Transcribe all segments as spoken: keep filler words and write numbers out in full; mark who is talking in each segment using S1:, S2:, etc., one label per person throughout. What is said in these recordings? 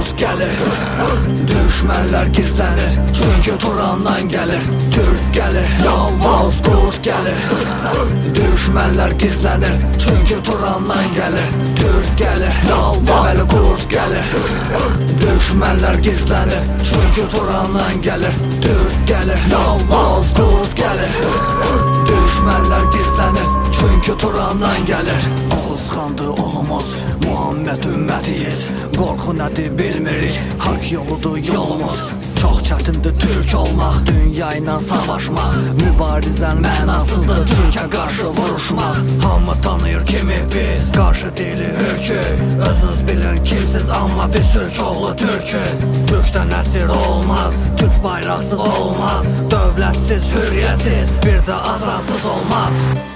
S1: qurd gəlir. Düşmənlər gizlənir, çünki Turandan gəlir. Türk gəlir, yalmaz qurd gəlir. Düşmənlər gizlənir, çünki Turandan gəlir. Türk gəlir, yalmaz qurd gəlir. Düşmənlər gizlənir, çünki Turandan gəlir. Türk gəlir, yalmaz qurd gəlir. Düşmənlər gizlənir, çünki Turandan gəlir. Oğuz xandı olumuz, Muhammed ümmətiyiz. Qorxu nədir bilmirik, haqq yoludur yolumuz. Çox çətindir türk olmaq, dünya ilə savaşmaq. Mübarizən mənasızdır, türkə qarşı vuruşmaq. Hamı tanıyır kimi biz, qarşı dili hürkü. Özünüz bilin kimsiz, amma biz türk oğlu türkü. Türkdən əsir olmaz, türk bayraqsız olmaz. Dövlətsiz, hürriyyətsiz, bir də azansız olmaz.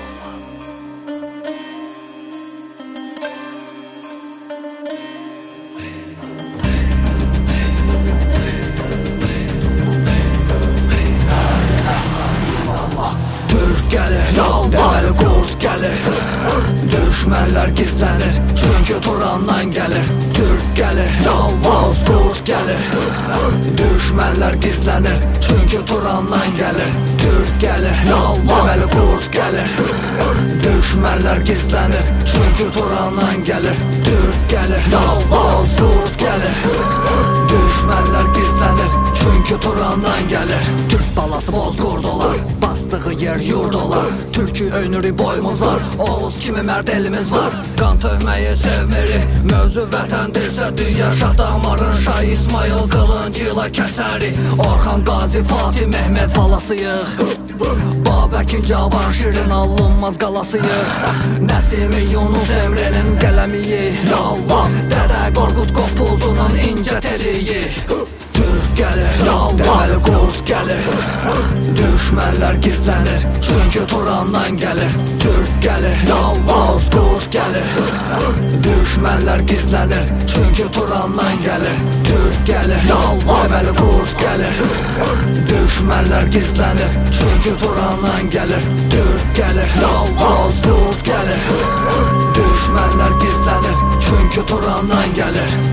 S1: Deməli qurd gəlir. Düşmənlər gizlənir, çünki Turandan gəlir. Türk gəlir, yalmaz qurd gəlir. Düşmənlər gizlənir, çünki Turandan gəlir. Türk gəlir, yalmaz deməli qurd gəlir. Düşmənlər gizlənir, çünki Turandan gəlir. Türk gəlir, yalmaz qurd gəlir. Düşmənlər gizlənir, çünki Turandan gəlir. Türk balası bozqurd olar, bastığı yer yurd olar. Türkü öynürük boymuz var, Oğuz kimi mərd elimiz var. Qan töhməyi sevmirik, mövzu vətəndirsə dünya. Şah damarın Şah İsmail qılıncı ilə kəsərik. Orxan Qazi Fatih Mehmet balasıyıq. Babəkin Cavan Şirin alınmaz qalasıyıq. Nəsimi Yunus Emre'nin qələmiyi. Yallah Dədə Qorqud Qopuzunun incə teliyi. Türk gəlir, deməli qurd gəlir. Düşmənlər gizlənir, çünki Turandan gəlir. Türk gəlir, yalmaz qurd gəlir. Düşmənlər gizlənir, çünki Turandan gəlir. Türk gəlir, yalmaz deməli qurd gəlir. Düşmənlər gizlənir, çünki Turandan gəlir. Türk gəlir, yalmaz qurd gəlir. Düşmənlər gizlənir, çünki Turandan gəlir.